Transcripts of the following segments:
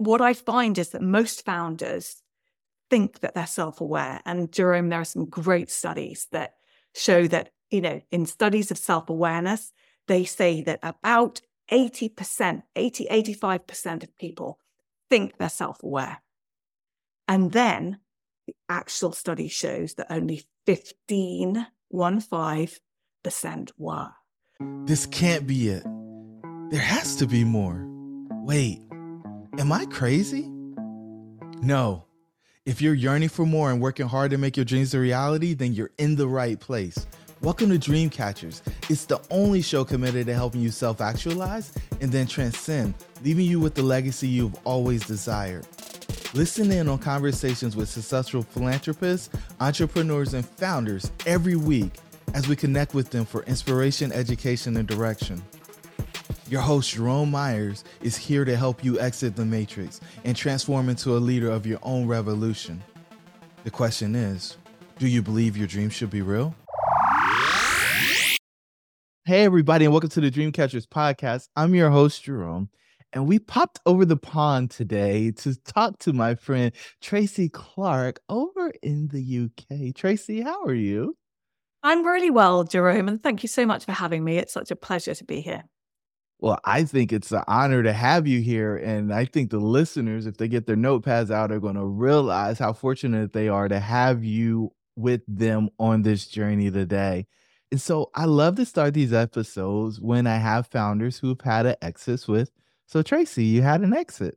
what I find is that most founders think that they're self-aware. And Jerome, there are some great studies that show that, in studies of self-awareness, they say that about 85% of people think they're self-aware. And then the actual study shows that only 15% were. This can't be it. There has to be more. Wait, am I crazy? No. If you're yearning for more and working hard to make your dreams a reality, then you're in the right place. Welcome to Dreamcatchers. It's the only show committed to helping you self-actualize and then transcend, leaving you with the legacy you've always desired. Listen in on conversations with successful philanthropists, entrepreneurs, and founders every week as we connect with them for inspiration, education, and direction. Your host, Jerome Myers, is here to help you exit the matrix and transform into a leader of your own revolution. The question is, do you believe your dreams should be real? Hey, everybody, and welcome to the Dreamcatchers podcast. I'm your host, Jerome, and we popped over the pond today to talk to my friend, Tracy Clark, over in the UK. Tracy, how are you? I'm really well, Jerome, and thank you so much for having me. It's such a pleasure to be here. Well, I think it's an honor to have you here. And I think the listeners, if they get their notepads out, are going to realize how fortunate they are to have you with them on this journey today. And so I love to start these episodes when I have founders who've had an exit with. So Tracy, you had an exit.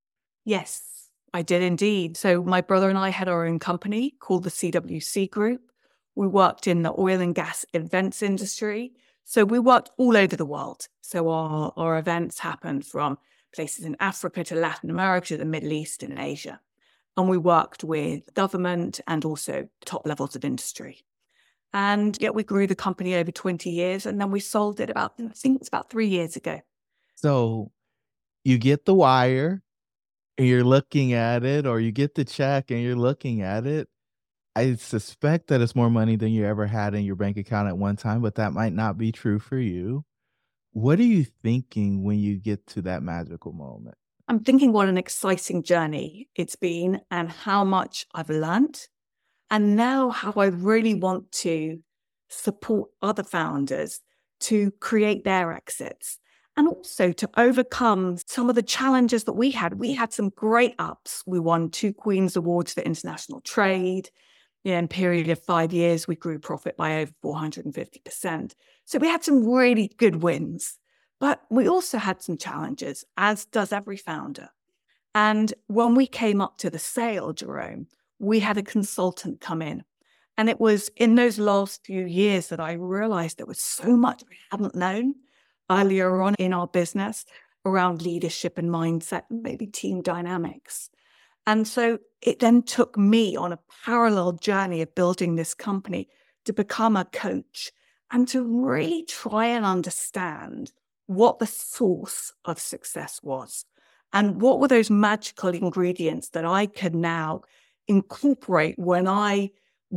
Yes, I did indeed. So my brother and I had our own company called the CWC Group. We worked in the oil and gas events industry. So we worked all over the world. So our events happened from places in Africa to Latin America to the Middle East and Asia. And we worked with government and also top levels of industry. And yet we grew the company over 20 years and then we sold it I think it's about 3 years ago. So you get the wire and you're looking at it, or you get the check and you're looking at it. I suspect that it's more money than you ever had in your bank account at one time, but that might not be true for you. What are you thinking when you get to that magical moment? I'm thinking what an exciting journey it's been and how much I've learned, and now how I really want to support other founders to create their exits and also to overcome some of the challenges that we had. We had some great ups. We won 2 Queen's Awards for international trade. In a period of 5 years, we grew profit by over 450%. So we had some really good wins, but we also had some challenges, as does every founder. And when we came up to the sale, Jerome, we had a consultant come in. And it was in those last few years that I realized there was so much we hadn't known earlier on in our business around leadership and mindset and maybe team dynamics. And so it then took me on a parallel journey of building this company to become a coach and to really try and understand what the source of success was and what were those magical ingredients that I could now incorporate when I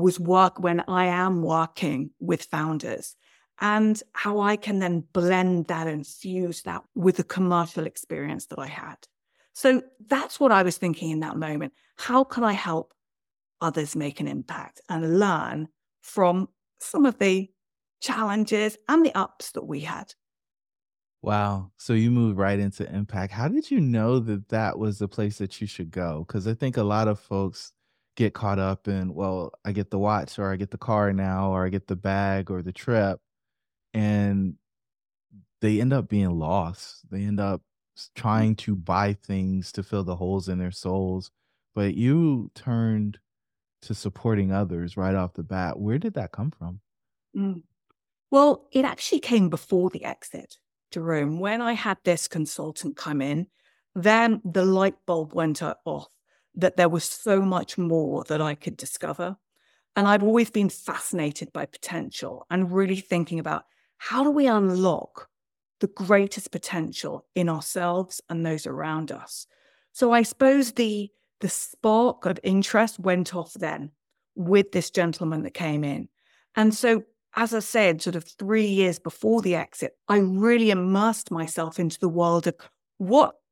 am working with founders, and how I can then blend that and fuse that with the commercial experience that I had. So that's what I was thinking in that moment. How can I help others make an impact and learn from some of the challenges and the ups that we had? Wow. So you moved right into impact. How did you know that that was the place that you should go? Because I think a lot of folks get caught up in, well, I get the watch, or I get the car now, or I get the bag or the trip. And they end up being lost. They end up trying to buy things to fill the holes in their souls. But you turned to supporting others right off the bat. Where did that come from? Mm. Well, it actually came before the exit, Jerome. When I had this consultant come in, then the light bulb went off that there was so much more that I could discover. And I've always been fascinated by potential and really thinking about how do we unlock the greatest potential in ourselves and those around us. So I suppose the spark of interest went off then with this gentleman that came in. And so, as I said, sort of 3 years before the exit, I really immersed myself into the world of what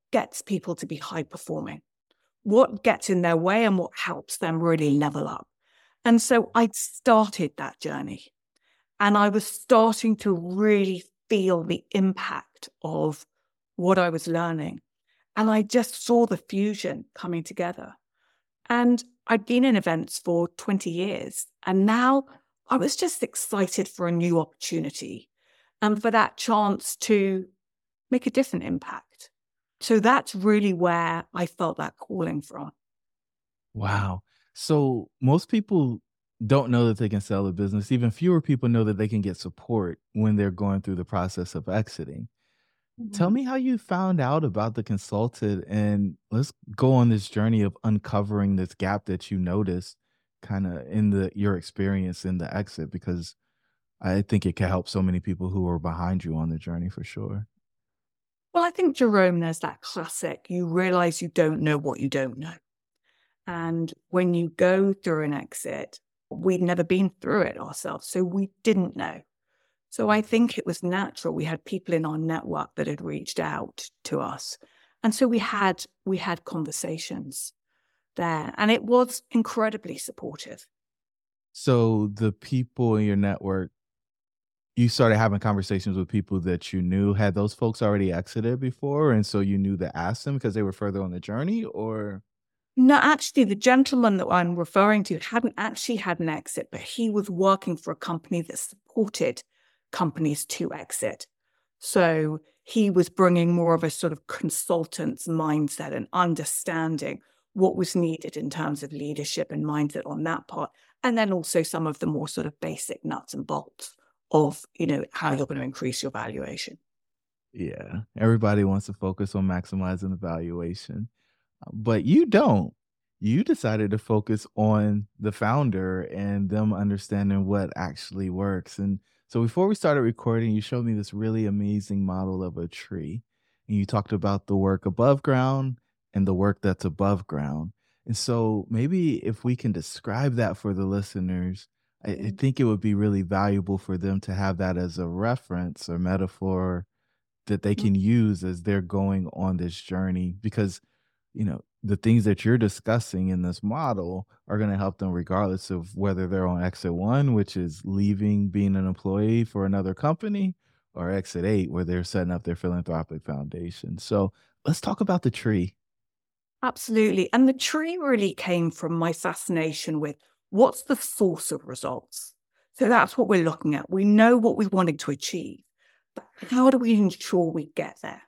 gets people to be high performing? What gets in their way and what helps them really level up? And so I'd started that journey, and I was starting to really feel the impact of what I was learning. And I just saw the fusion coming together. And I'd been in events for 20 years, and now I was just excited for a new opportunity and for that chance to make a different impact. So that's really where I felt that calling from. Wow. So most people don't know that they can sell a business. Even fewer people know that they can get support when they're going through the process of exiting. Tell Mhm. me how you found out about the consultant, and let's go on this journey of uncovering this gap that you noticed kind of in your experience in the exit, because I think it can help so many people who are behind you on the journey for sure. Well, I think, Jerome, there's that classic, you realize you don't know what you don't know. And when you go through an exit, we'd never been through it ourselves, so we didn't know. So I think it was natural. We had people in our network that had reached out to us. And so we had conversations there, and it was incredibly supportive. So the people in your network, you started having conversations with people that you knew. Had those folks already exited before, and so you knew to ask them because they were further on the journey, or No, actually, the gentleman that I'm referring to hadn't actually had an exit, but he was working for a company that supported companies to exit. So he was bringing more of a sort of consultant's mindset and understanding what was needed in terms of leadership and mindset on that part. And then also some of the more sort of basic nuts and bolts of, how you're going to increase your valuation. yeah, everybody wants to focus on maximizing the valuation. But you don't. You decided to focus on the founder and them understanding what actually works. And so before we started recording, you showed me this really amazing model of a tree. And you talked about the work above ground and the work that's above ground. And so maybe if we can describe that for the listeners, I think it would be really valuable for them to have that as a reference or metaphor that they Mhm. can use as they're going on this journey, because the things that you're discussing in this model are going to help them regardless of whether they're on exit 1, which is leaving being an employee for another company, or exit 8, where they're setting up their philanthropic foundation. So let's talk about the tree. Absolutely. And the tree really came from my fascination with what's the source of results. So that's what we're looking at. We know what we wanted to achieve, but how do we ensure we get there?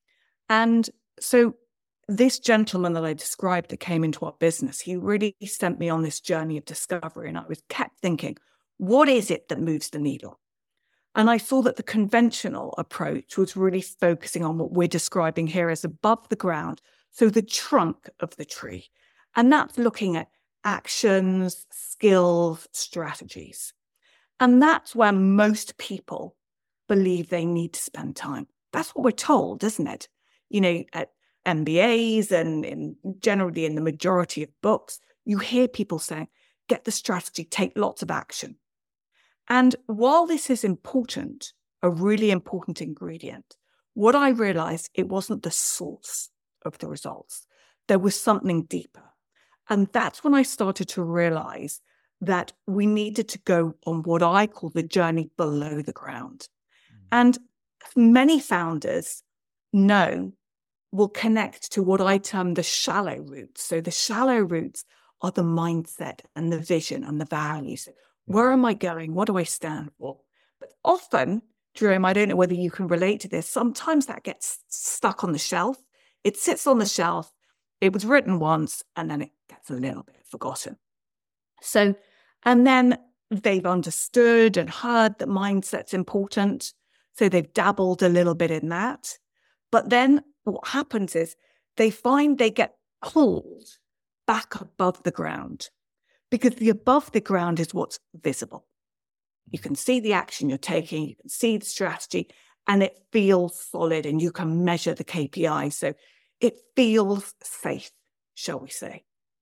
And so this gentleman that I described that came into our business, he really sent me on this journey of discovery. And I was kept thinking, what is it that moves the needle? And I saw that the conventional approach was really focusing on what we're describing here as above the ground, so the trunk of the tree. And that's looking at actions, skills, strategies. And that's where most people believe they need to spend time. That's what we're told, isn't it? At MBAs and generally in the majority of books, you hear people saying, get the strategy, take lots of action. And while this is important, a really important ingredient, what I realized, it wasn't the source of the results. There was something deeper. And that's when I started to realize that we needed to go on what I call the journey below the ground. And many founders know will connect to what I term the shallow roots. So the shallow roots are the mindset and the vision and the values. Where am I going? What do I stand for? But often, Jerome, I don't know whether you can relate to this, sometimes that gets stuck on the shelf. It sits on the shelf. It was written once, and then it gets a little bit forgotten. So, and then they've understood and heard that mindset's important. So they've dabbled a little bit in that. But then what happens is they find they get pulled back above the ground, because the above the ground is what's visible. You can see the action you're taking, you can see the strategy, and it feels solid, and you can measure the KPI. So it feels safe, shall we say.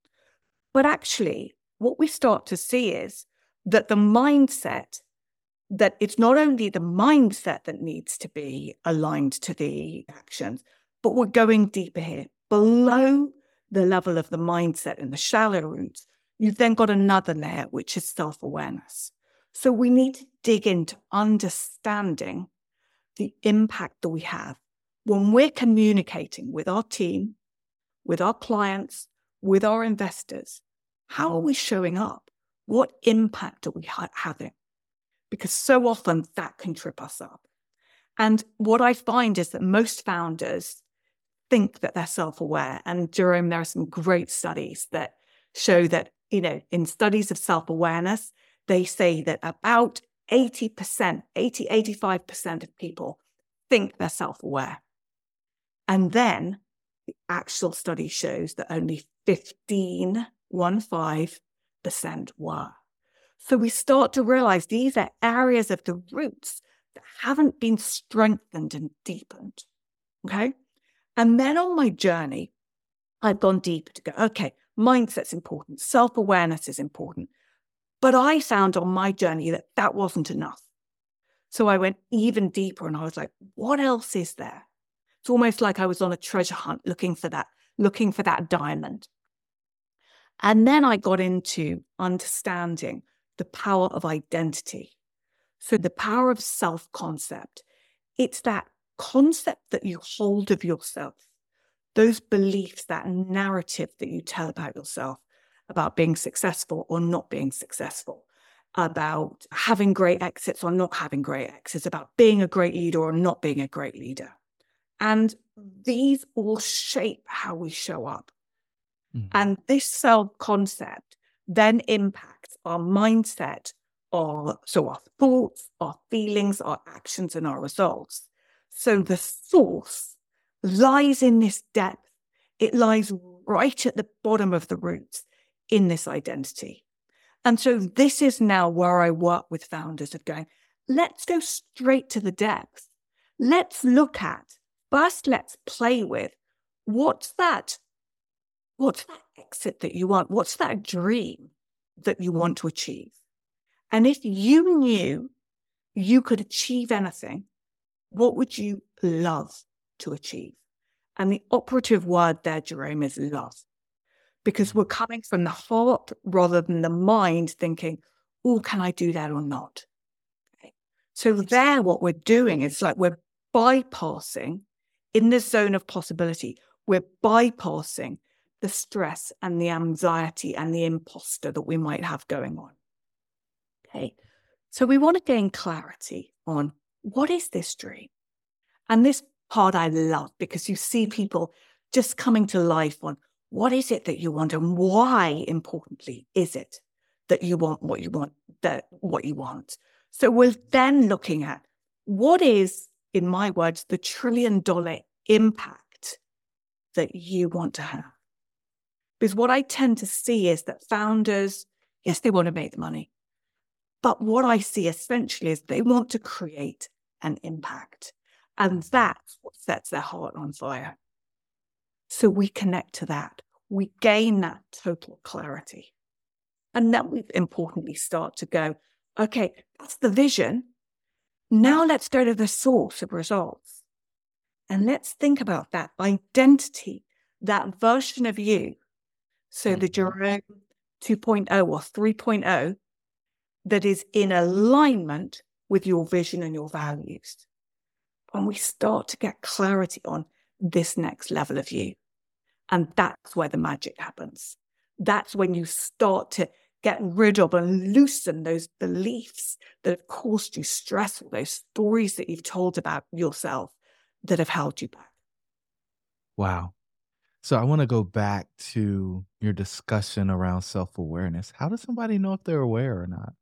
But actually, what we start to see is that that it's not only the mindset that needs to be aligned to the actions, But we're going deeper here. Below the level of the mindset and the shallow roots, you've then got another layer, which is self-awareness. So we need to dig into understanding the impact that we have when we're communicating with our team, with our clients, with our investors. How are we showing up? What impact are we having? Because so often that can trip us up. And what I find is that most founders think that they're self-aware. And Jerome, there are some great studies that show that, in studies of self-awareness, they say that about 85% of people think they're self-aware. And then the actual study shows that only 15% were. So we start to realize these are areas of the roots that haven't been strengthened and deepened. Okay. And then on my journey, I've gone deeper to go, okay, mindset's important, self-awareness is important. But I found on my journey that wasn't enough. So I went even deeper and I was like, what else is there? It's almost like I was on a treasure hunt looking for that diamond. And then I got into understanding the power of identity. So the power of self-concept. It's that concept that you hold of yourself, those beliefs, that narrative that you tell about yourself, about being successful or not being successful, about having great exits or not having great exits, about being a great leader or not being a great leader. And these all shape how we show up. Mm-hmm. And this self-concept then impacts our mindset, our thoughts, our feelings, our actions, and our results. So the source lies in this depth. It lies right at the bottom of the roots in this identity. And so this is now where I work with founders of going, let's go straight to the depth. Let's look at, first let's play with, what's that exit that you want? What's that dream that you want to achieve? And if you knew you could achieve anything, what would you love to achieve? And the operative word there, Jerome, is love. Because we're coming from the heart rather than the mind thinking, oh, can I do that or not? Okay. So there, what we're doing is like we're bypassing, in this zone of possibility, we're bypassing the stress and the anxiety and the imposter that we might have going on. Okay. So we want to gain clarity on what is this dream? And this part I love because you see people just coming to life on what is it that you want and why, importantly, is it that you want what you want. So we're then looking at what is, in my words, the $1 trillion impact that you want to have. Because what I tend to see is that founders, yes, they want to make the money. But what I see essentially is they want to create an impact. And that's what sets their heart on fire. So we connect to that. We gain that total clarity. And then we importantly start to go, okay, that's the vision. Now let's go to the source of results. And let's think about that identity, that version of you. So the Jerome 2.0 or 3.0 that is in alignment with your vision and your values. And we start to get clarity on this next level of you. And that's where the magic happens. That's when you start to get rid of and loosen those beliefs that have caused you stress, or those stories that you've told about yourself that have held you back. Wow. So I want to go back to your discussion around self-awareness. How does somebody know if they're aware or not?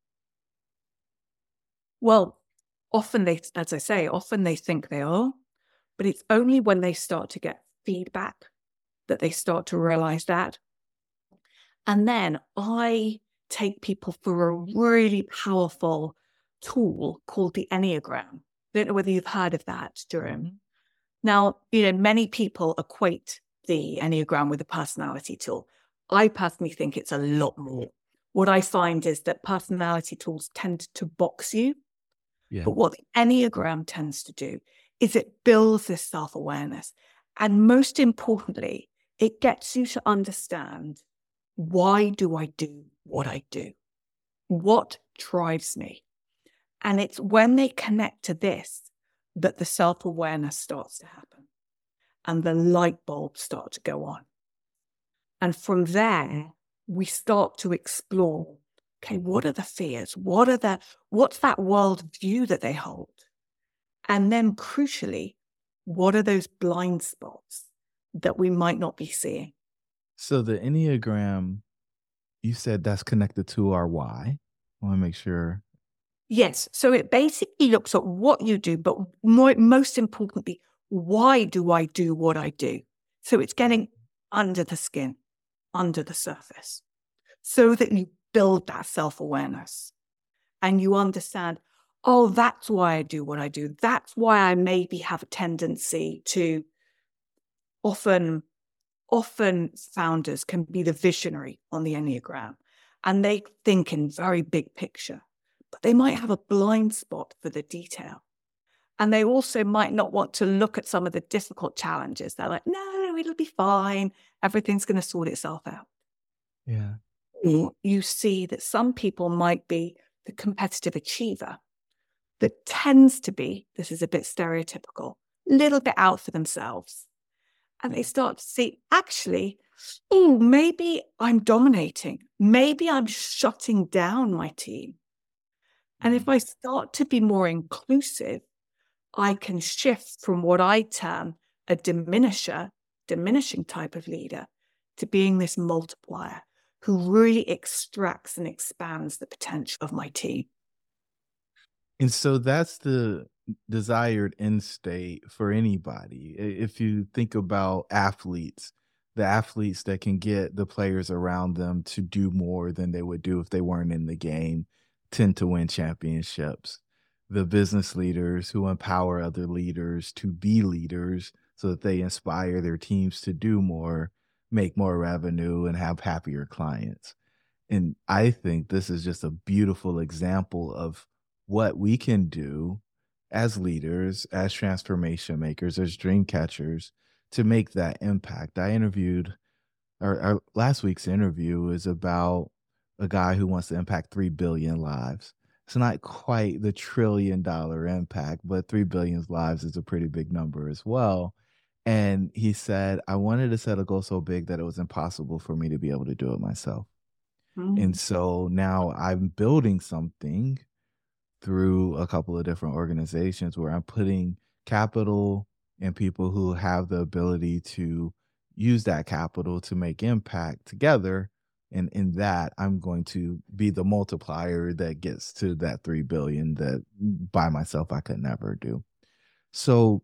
Well, often they think they are, but it's only when they start to get feedback that they start to realize that. And then I take people through a really powerful tool called the Enneagram. I don't know whether you've heard of that, Jerome. Mm-hmm. Now, many people equate the Enneagram with a personality tool. I personally think it's a lot more. What I find is that personality tools tend to box you. Yeah. But what the Enneagram tends to do is it builds this self-awareness. And most importantly, it gets you to understand, why do I do what I do? What drives me? And it's when they connect to this that the self-awareness starts to happen and the light bulbs start to go on. And from there, we start to explore, okay, what are the fears? What's that world view that they hold? And then crucially, what are those blind spots that we might not be seeing? So the Enneagram, you said that's connected to our why. I want to make sure. Yes. So it basically looks at what you do, but most importantly, why do I do what I do? So it's getting under the skin, under the surface, so that you build that self-awareness and you understand, oh, that's why I do what I do. That's why I maybe have a tendency to often founders can be the visionary on the Enneagram and they think in very big picture, but they might have a blind spot for the detail. And they also might not want to look at some of the difficult challenges. They're like, no, it'll be fine. Everything's going to sort itself out. Yeah. Or you see that some people might be the competitive achiever that tends to be, this is a bit stereotypical, a little bit out for themselves. And they start to see, actually, oh, maybe I'm dominating. Maybe I'm shutting down my team. And if I start to be more inclusive, I can shift from what I term a diminishing type of leader, to being this multiplier who really extracts and expands the potential of my team. And so that's the desired end state for anybody. If you think about athletes, the athletes that can get the players around them to do more than they would do if they weren't in the game tend to win championships. The business leaders who empower other leaders to be leaders so that they inspire their teams to do more, make more revenue, and have happier clients. And I think this is just a beautiful example of what we can do as leaders, as transformation makers, as dream catchers to make that impact. I interviewed, our last week's interview is about a guy who wants to impact 3 billion lives. It's not quite the $1 trillion impact, but 3 billion lives is a pretty big number as well. And he said, I wanted to set a goal so big that it was impossible for me to be able to do it myself. And so now I'm building something through a couple of different organizations where I'm putting capital and people who have the ability to use that capital to make impact together. And in that, I'm going to be the multiplier that gets to that 3 billion that by myself I could never do. So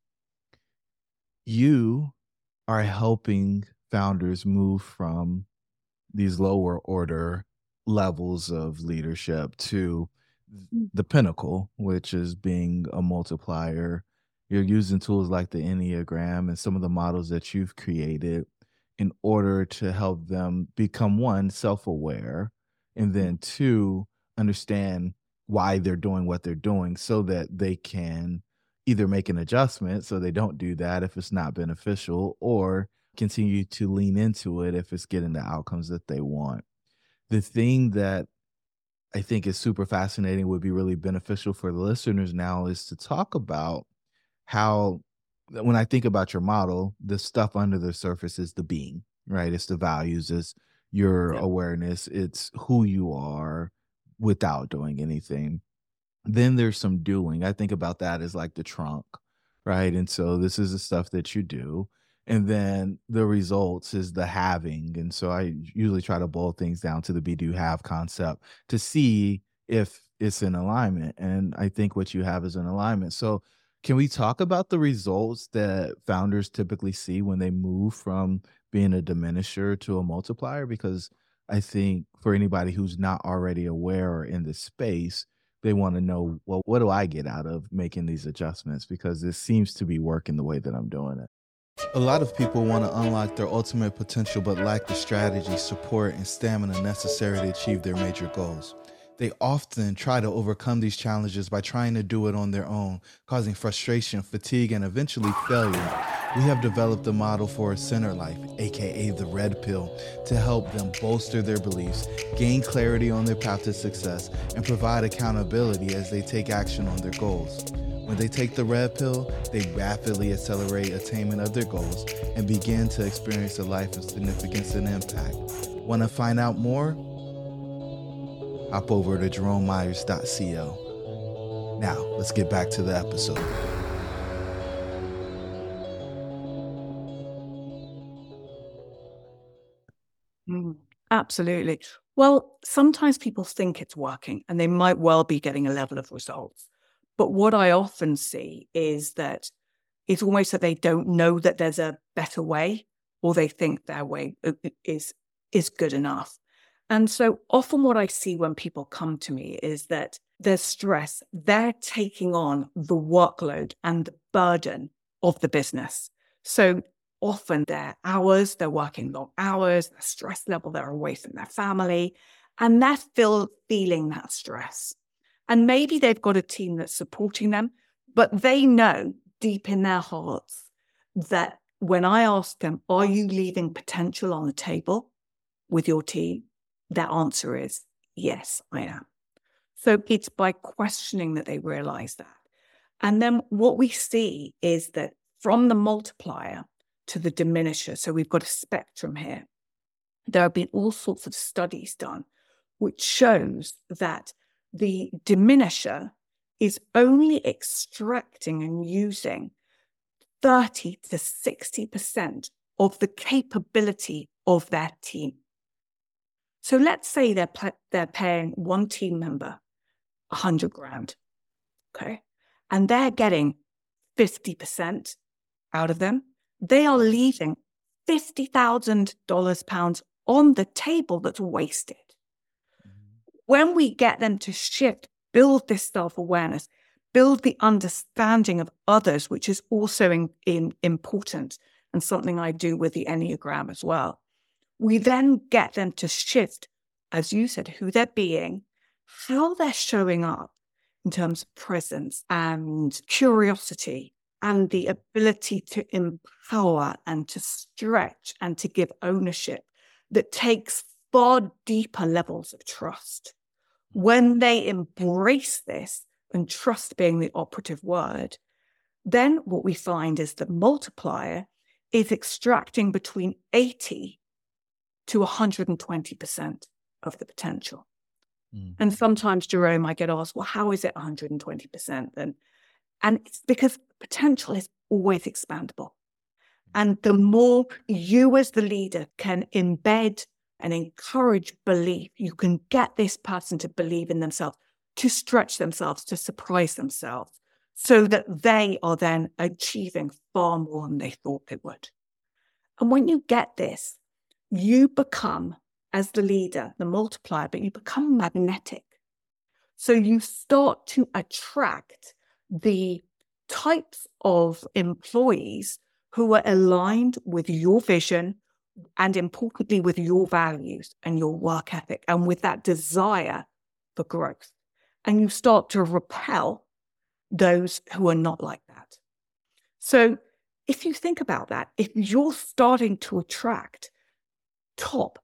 you are helping founders move from these lower order levels of leadership to the pinnacle, which is being a multiplier. You're using tools like the Enneagram and some of the models that you've created in order to help them become, one, self-aware, and then two, understand why they're doing what they're doing so that they can either make an adjustment so they don't do that if it's not beneficial, or continue to lean into it if it's getting the outcomes that they want. The thing that I think is super fascinating, would be really beneficial for the listeners now, is to talk about how, when I think about your model, the stuff under the surface is the being, right? It's the values, it's your awareness, it's who you are without doing anything. Then there's some doing. I think about that as like the trunk, right? And so this is the stuff that you do. And then the results is the having. And so I usually try to boil things down to the be, do, have concept to see if it's in alignment. And I think what you have is in alignment. So can we talk about the results that founders typically see when they move from being a diminisher to a multiplier? Because I think for anybody who's not already aware or in this space, they want to know, well, what do I get out of making these adjustments? Because this seems to be working the way that I'm doing it. A lot of people want to unlock their ultimate potential, but lack the strategy, support, and stamina necessary to achieve their major goals. They often try to overcome these challenges by trying to do it on their own, causing frustration, fatigue, and eventually failure. We have developed a model for a center life, aka the red pill, to help them bolster their beliefs, gain clarity on their path to success, and provide accountability as they take action on their goals. When they take the red pill, they rapidly accelerate attainment of their goals and begin to experience a life of significance and impact. Want to find out more? Hop over to jeromemyers.co. Now, let's get back to the episode. Absolutely. Well, sometimes people think it's working and they might well be getting a level of results. But what I often see is that it's almost that they don't know that there's a better way, or they think their way is good enough. And so often what I see when people come to me is that there's stress. They're taking on the workload and the burden of the business. So often they're working long hours, the stress level, they're away from their family, and they're feeling that stress. And maybe they've got a team that's supporting them, but they know deep in their hearts that when I ask them, are you leaving potential on the table with your team? Their answer is, yes, I am. So it's by questioning that they realize that. And then what we see is that from the multiplier to the diminisher, so we've got a spectrum here, there have been all sorts of studies done which shows that the diminisher is only extracting and using 30 to 60% of the capability of their team. So let's say they're paying one team member 100 grand, okay? And they're getting 50% out of them. They are leaving $50,000 on the table that's wasted. When we get them to shift, build this self-awareness, build the understanding of others, which is also important and something I do with the Enneagram as well. We then get them to shift, as you said, who they're being, how they're showing up in terms of presence and curiosity and the ability to empower and to stretch and to give ownership that takes far deeper levels of trust. When they embrace this, and trust being the operative word, then what we find is the multiplier is extracting between 80 to 120% of the potential. And sometimes, Jerome, I get asked, well, how is it 120% then? And it's because potential is always expandable. And the more you as the leader can embed and encourage belief, you can get this person to believe in themselves, to stretch themselves, to surprise themselves, so that they are then achieving far more than they thought they would. And when you get this, you become, as the leader, the multiplier, but you become magnetic. So you start to attract the types of employees who are aligned with your vision and, importantly, with your values and your work ethic and with that desire for growth. And you start to repel those who are not like that. So if you think about that, if you're starting to attract top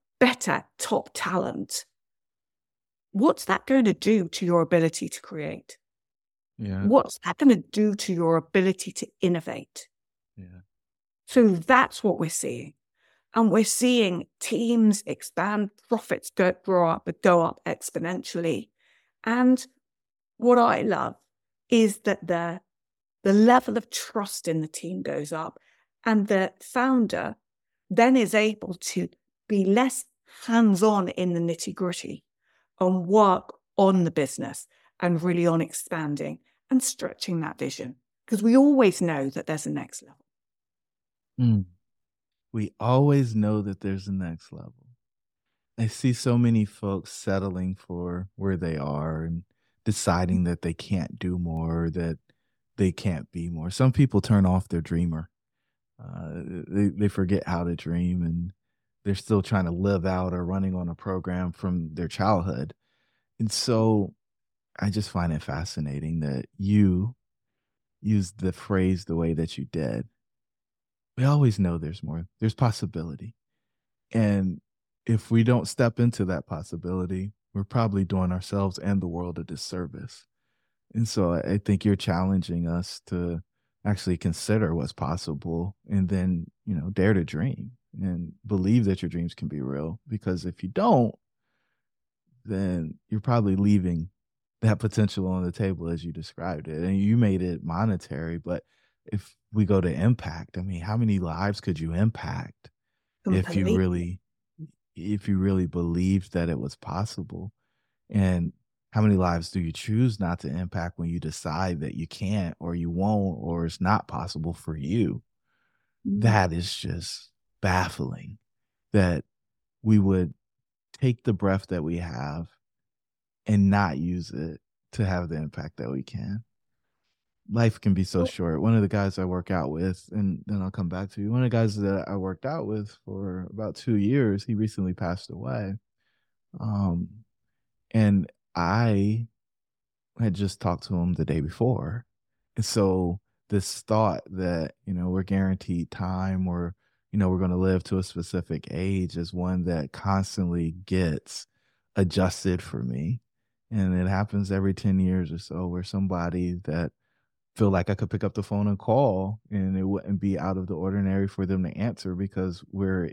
talent, what's that going to do to your ability to create? Yeah. What's that going to do to your ability to innovate? Yeah. So that's what we're seeing. And we're seeing teams expand, profits go up exponentially. And what I love is that the level of trust in the team goes up, and the founder then is able to be less hands-on in the nitty-gritty and work on the business and really on expanding and stretching that vision, because we always know that there's a next level. We always know that there's a next level. I see so many folks settling for where they are and deciding that they can't do more, that they can't be more. Some people turn off their dreamer. They forget how to dream, and they're still trying to live out or running on a program from their childhood. And so I just find it fascinating that you used the phrase the way that you did. we always know there's more. There's possibility. And if we don't step into that possibility, we're probably doing ourselves and the world a disservice. And so I think you're challenging us to actually consider what's possible and then, dare to dream and believe that your dreams can be real. Because if you don't, then you're probably leaving that potential on the table as you described it. And you made it monetary, but if we go to impact, I mean, how many lives could you impact if you Complete. really if you really believed that it was possible? And how many lives do you choose not to impact when you decide that you can't or you won't or it's not possible for you? Mm. That is just baffling that we would take the breath that we have and not use it to have the impact that we can. Life can be so short. One of the guys I work out with, and then I'll come back to you. One of the guys that I worked out with for about 2 years, he recently passed away. Um, and I had just talked to him the day before. And so this thought that, we're guaranteed time or, we're going to live to a specific age is one that constantly gets adjusted for me. And it happens every 10 years or so where somebody that feel like I could pick up the phone and call and it wouldn't be out of the ordinary for them to answer because we're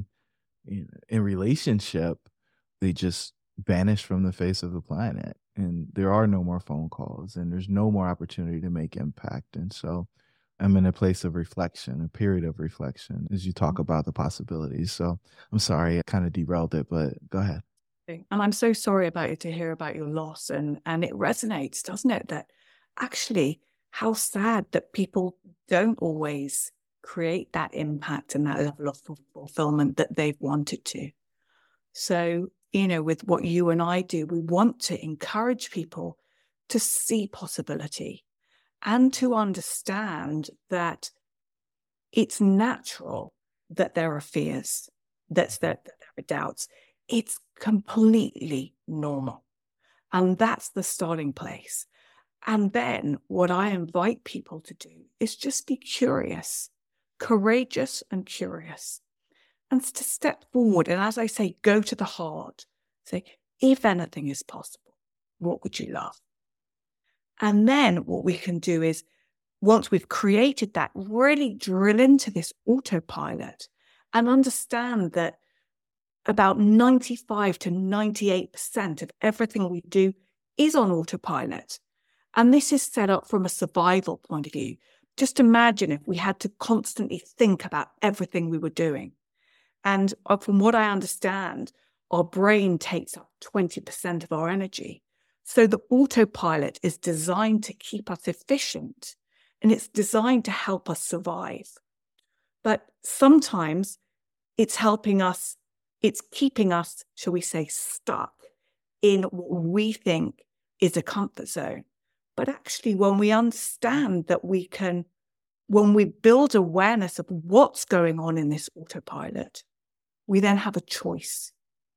in relationship, they just vanish from the face of the planet and there are no more phone calls and there's no more opportunity to make impact. And so I'm in a place of reflection, a period of reflection as you talk about the possibilities. So I'm sorry, I kind of derailed it, but go ahead. And I'm so sorry about it to hear about your loss. And it resonates, doesn't it? That actually, how sad that people don't always create that impact and that level of fulfillment that they've wanted to. So, with what you and I do, we want to encourage people to see possibility and to understand that it's natural that there are fears, that there are doubts. It's completely normal. And that's the starting place. And then what I invite people to do is just be curious, courageous and curious, and to step forward. And as I say, go to the heart. Say, if anything is possible, what would you love? And then what we can do is, once we've created that, really drill into this autopilot and understand that about 95 to 98% of everything we do is on autopilot. And this is set up from a survival point of view. Just imagine if we had to constantly think about everything we were doing. And from what I understand, our brain takes up 20% of our energy. So the autopilot is designed to keep us efficient and it's designed to help us survive. But sometimes it's helping us, it's keeping us, shall we say, stuck in what we think is a comfort zone. But actually, when we understand that when we build awareness of what's going on in this autopilot, we then have a choice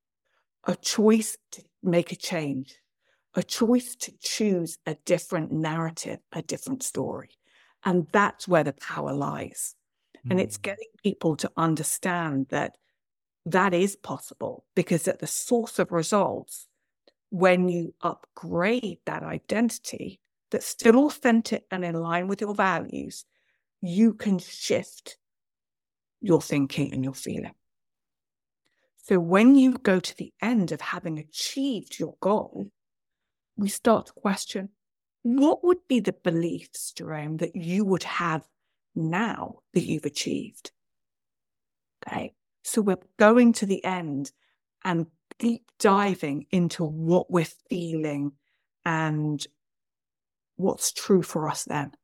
to make a change, a choice to choose a different narrative, a different story. And that's where the power lies. And it's getting people to understand that that is possible, because at the source of results, when you upgrade that identity that's still authentic and in line with your values, you can shift your thinking and your feeling. So when you go to the end of having achieved your goal, we start to question, what would be the beliefs, Jerome, that you would have now that you've achieved? Okay. So we're going to the end and deep diving into what we're feeling and what's true for us then.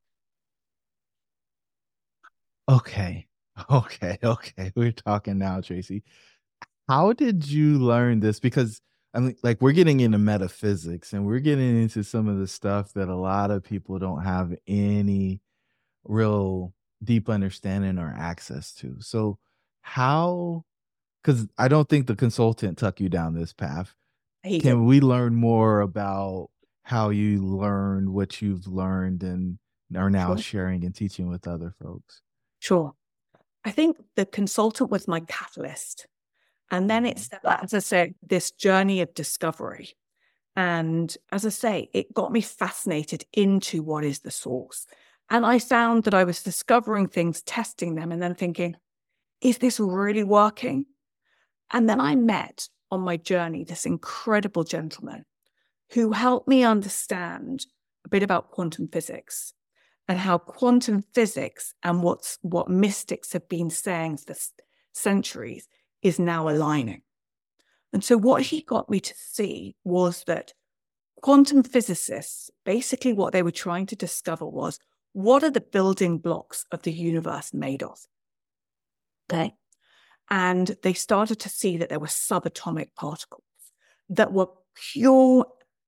Okay. Okay. We're talking now, Tracy. How did you learn this? Because I mean, like, we're getting into metaphysics and we're getting into some of the stuff that a lot of people don't have any real deep understanding or access to. So, how, because I don't think the consultant took you down this path. He Can didn't. we learn more about how you learned what you've learned and are now Sure. sharing and teaching with other folks? Sure. I think the consultant was my catalyst. And then it's, as I said, this journey of discovery. And as I say, it got me fascinated into what is the source. And I found that I was discovering things, testing them, and then thinking, is this really working? And then I met on my journey this incredible gentleman who helped me understand a bit about quantum physics and how quantum physics and what mystics have been saying for centuries is now aligning. And so what he got me to see was that quantum physicists, basically what they were trying to discover was, what are the building blocks of the universe made of? Okay. And they started to see that there were subatomic particles that were pure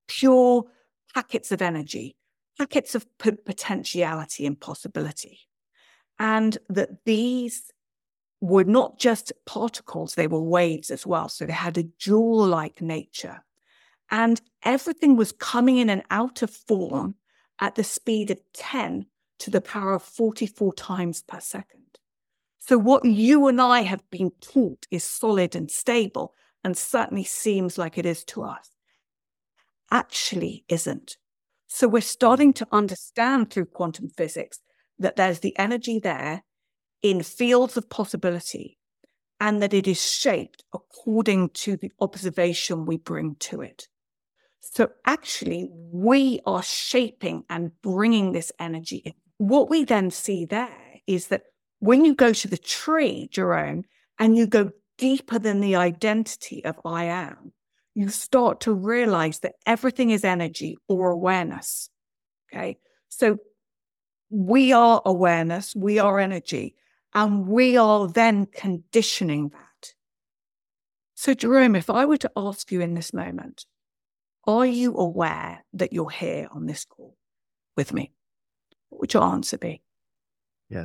packets of energy, packets of potentiality and possibility. And that these were not just particles, they were waves as well. So they had a jewel-like nature. And everything was coming in and out of form at the speed of 10 to the power of 44 times per second. So what you and I have been taught is solid and stable, and certainly seems like it is to us, actually isn't. So we're starting to understand through quantum physics that there's the energy there in fields of possibility, and that it is shaped according to the observation we bring to it. So actually, we are shaping and bringing this energy in. What we then see there is that when you go to the tree, Jerome, and you go deeper than the identity of I am, you start to realize that everything is energy or awareness. Okay. So we are awareness, we are energy, and we are then conditioning that. So Jerome, if I were to ask you in this moment, are you aware that you're here on this call with me? What would your answer be? Yes.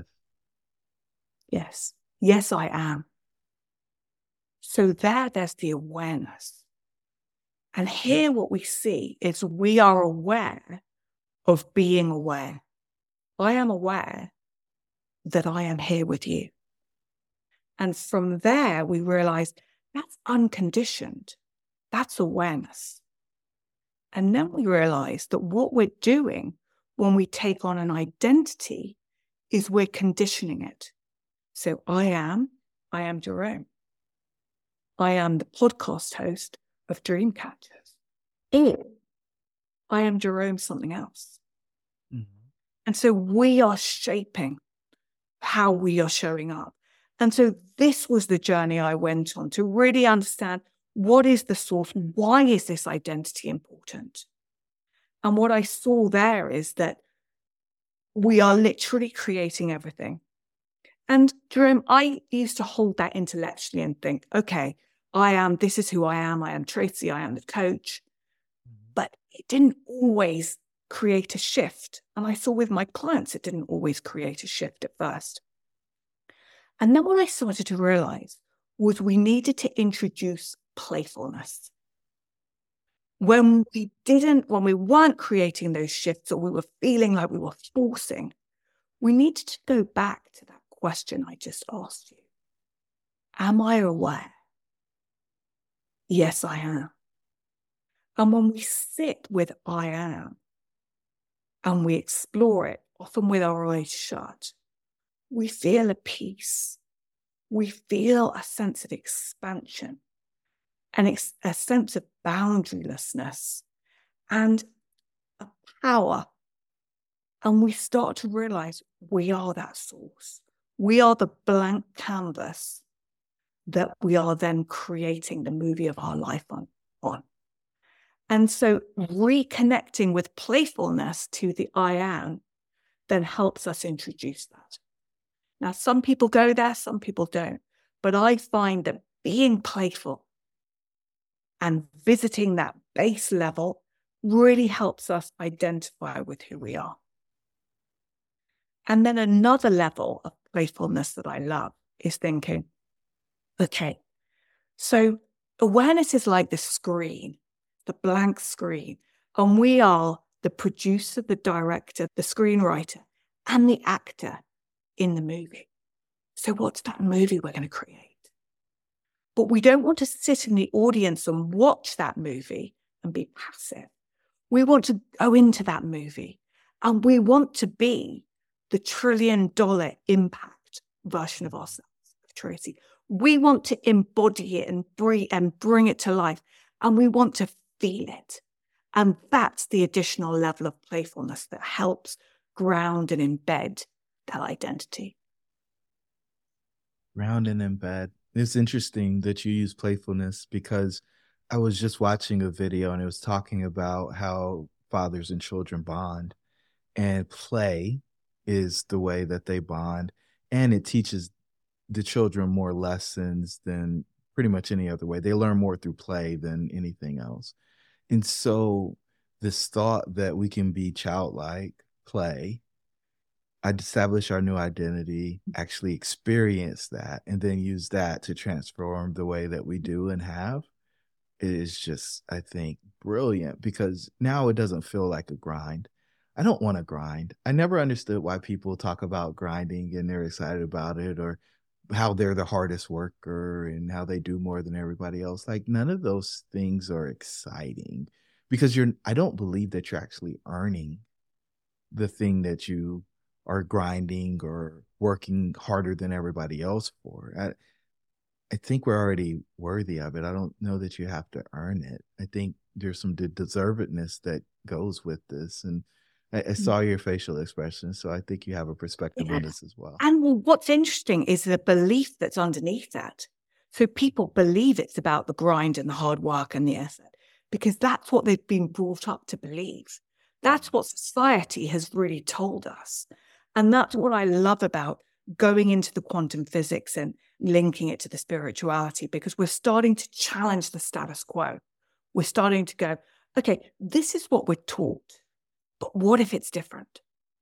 Yes. Yes, I am. So there's the awareness. And here what we see is we are aware of being aware. I am aware that I am here with you. And from there, we realize that's unconditioned. That's awareness. And then we realize that what we're doing when we take on an identity is we're conditioning it. So I am Jerome. I am the podcast host of Dreamcatchers. Or I am Jerome something else. Mm-hmm. And so we are shaping how we are showing up. And so this was the journey I went on to really understand, what is the source? Why is this identity important? And what I saw there is that we are literally creating everything. And Jerome, I used to hold that intellectually and think, okay, this is who I am Tracy, I am the coach. But it didn't always create a shift. And I saw with my clients, it didn't always create a shift at first. And then what I started to realize was we needed to introduce playfulness. When we weren't creating those shifts, or we were feeling like we were forcing, we needed to go back to that question I just asked you. Am I aware? Yes, I am. And when we sit with I am and we explore it, often with our eyes shut, we feel a peace. We feel a sense of expansion and a sense of boundarylessness and a power. And we start to realize we are that source. We are the blank canvas that we are then creating the movie of our life on. And so reconnecting with playfulness to the I am then helps us introduce that. Now, some people go there, some people don't. But I find that being playful and visiting that base level really helps us identify with who we are. And then another level of playfulness that I love is thinking, okay, so awareness is like the screen, the blank screen, and we are the producer, the director, the screenwriter, and the actor in the movie. So what's that movie we're going to create? But we don't want to sit in the audience and watch that movie and be passive. We want to go into that movie and we want to be the $1 trillion impact version of ourselves, Tracy. We want to embody it and bring it to life, and we want to feel it. And that's the additional level of playfulness that helps ground and embed that identity. Ground and embed. It's interesting that you use playfulness because I was just watching a video and it was talking about how fathers and children bond, and play is the way that they bond, and it teaches the children more lessons than pretty much any other way. They learn more through play than anything else. And so this thought that we can be childlike, play, establish our new identity, actually experience that, and then use that to transform the way that we do and have is just, I think, brilliant, because now it doesn't feel like a grind. I don't want to grind. I never understood why people talk about grinding and they're excited about it, or how they're the hardest worker and how they do more than everybody else. Like, none of those things are exciting, because I don't believe that you're actually earning the thing that you are grinding or working harder than everybody else for. I think we're already worthy of it. I don't know that you have to earn it. I think there's some deservedness that goes with this. And I saw your facial expression, so I think you have a perspective on this as well. And what's interesting is the belief that's underneath that. So people believe it's about the grind and the hard work and the effort, because that's what they've been brought up to believe. That's what society has really told us. And that's what I love about going into the quantum physics and linking it to the spirituality, because we're starting to challenge the status quo. We're starting to go, okay, this is what we're taught, but what if it's different?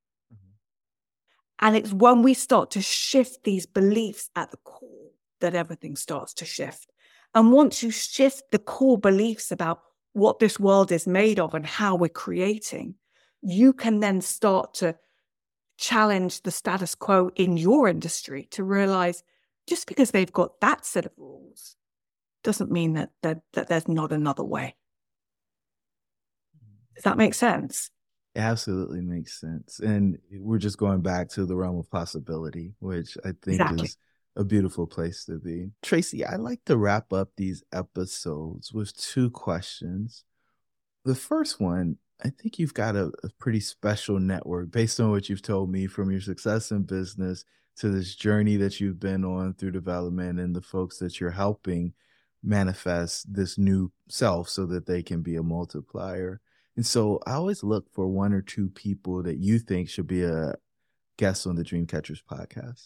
And it's when we start to shift these beliefs at the core that everything starts to shift. And once you shift the core beliefs about what this world is made of and how we're creating, you can then start to challenge the status quo in your industry to realize just because they've got that set of rules doesn't mean that there's not another way. Does that make sense? It absolutely makes sense. And we're just going back to the realm of possibility, which I think is a beautiful place to be. Tracy, I like to wrap up these episodes with 2 questions. The first one, I think you've got a pretty special network based on what you've told me, from your success in business to this journey that you've been on through development and the folks that you're helping manifest this new self so that they can be a multiplier. And so I always look for 1 or 2 people that you think should be a guest on the Dreamcatchers podcast.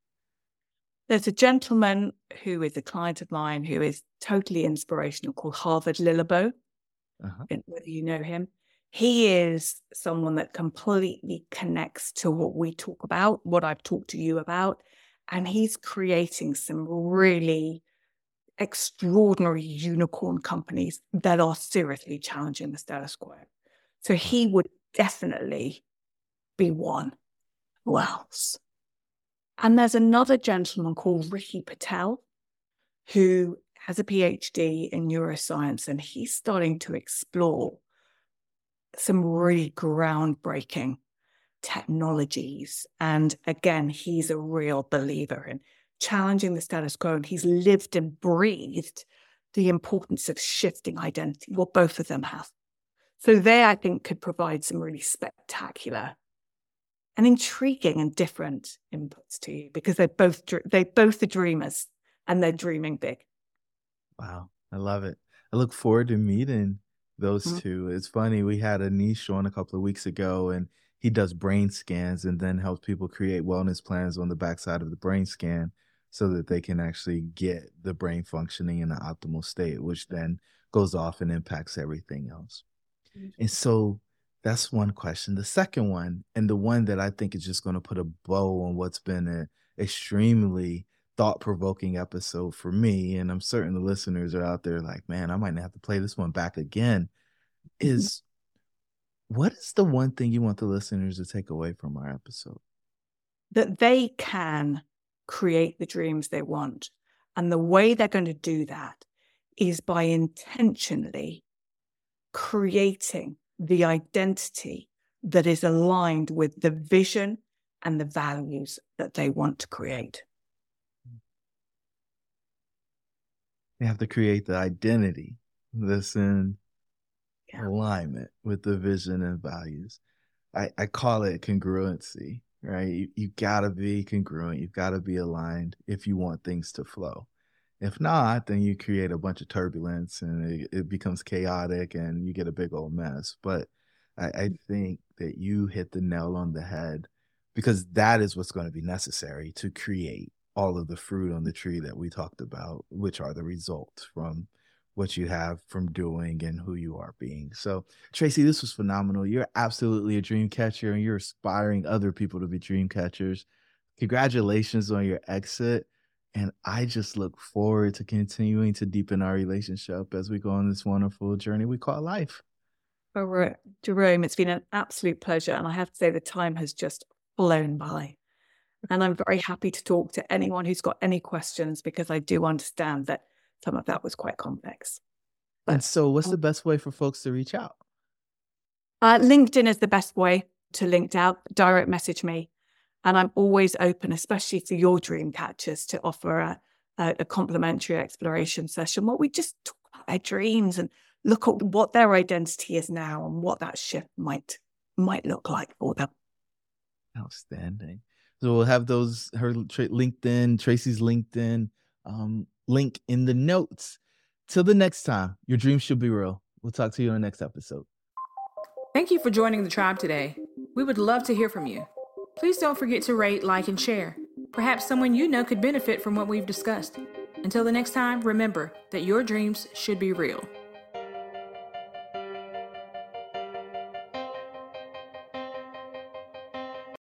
There's a gentleman who is a client of mine who is totally inspirational called Harvard Lillabo. Whether you know him. He is someone that completely connects to what we talk about, what I've talked to you about. And he's creating some really extraordinary unicorn companies that are seriously challenging the status quo. So he would definitely be one. Who else? And there's another gentleman called Ricky Patel, who has a PhD in neuroscience, and he's starting to explore some really groundbreaking technologies. And again, he's a real believer in challenging the status quo, and he's lived and breathed the importance of shifting identity. Well, both of them have. So they, I think, could provide some really spectacular and intriguing and different inputs to you, because they're both the dreamers, and they're dreaming big. Wow, I love it. I look forward to meeting those 2. It's funny, we had Anish on a couple of weeks ago, and he does brain scans and then helps people create wellness plans on the backside of the brain scan so that they can actually get the brain functioning in an optimal state, which then goes off and impacts everything else. And so that's one question. The second one, and the one that I think is just going to put a bow on what's been an extremely thought-provoking episode for me, and I'm certain the listeners are out there like, man, I might have to play this one back again, is what is the one thing you want the listeners to take away from our episode? That they can create the dreams they want. And the way they're going to do that is by intentionally creating the identity that is aligned with the vision and the values that they want to create. They have to create the identity that's in alignment with the vision and values. I call it congruency, right? You got to be congruent. You've got to be aligned if you want things to flow. If not, then you create a bunch of turbulence and it becomes chaotic and you get a big old mess. But I think that you hit the nail on the head, because that is what's going to be necessary to create all of the fruit on the tree that we talked about, which are the results from what you have from doing and who you are being. So, Tracy, this was phenomenal. You're absolutely a dream catcher, and you're inspiring other people to be dream catchers. Congratulations on your exit. And I just look forward to continuing to deepen our relationship as we go on this wonderful journey we call life. Oh, Jerome, it's been an absolute pleasure. And I have to say, the time has just flown by. And I'm very happy to talk to anyone who's got any questions, because I do understand that some of that was quite complex. And so what's the best way for folks to reach out? LinkedIn is the best way to link out. Direct message me. And I'm always open, especially for your dream catchers, to offer a complimentary exploration session where we just talk about their dreams and look at what their identity is now and what that shift might look like for them. Outstanding. So we'll have her LinkedIn, Tracy's LinkedIn link in the notes. Till the next time, your dreams should be real. We'll talk to you in the next episode. Thank you for joining the tribe today. We would love to hear from you. Please don't forget to rate, like, and share. Perhaps someone you know could benefit from what we've discussed. Until the next time, remember that your dreams should be real.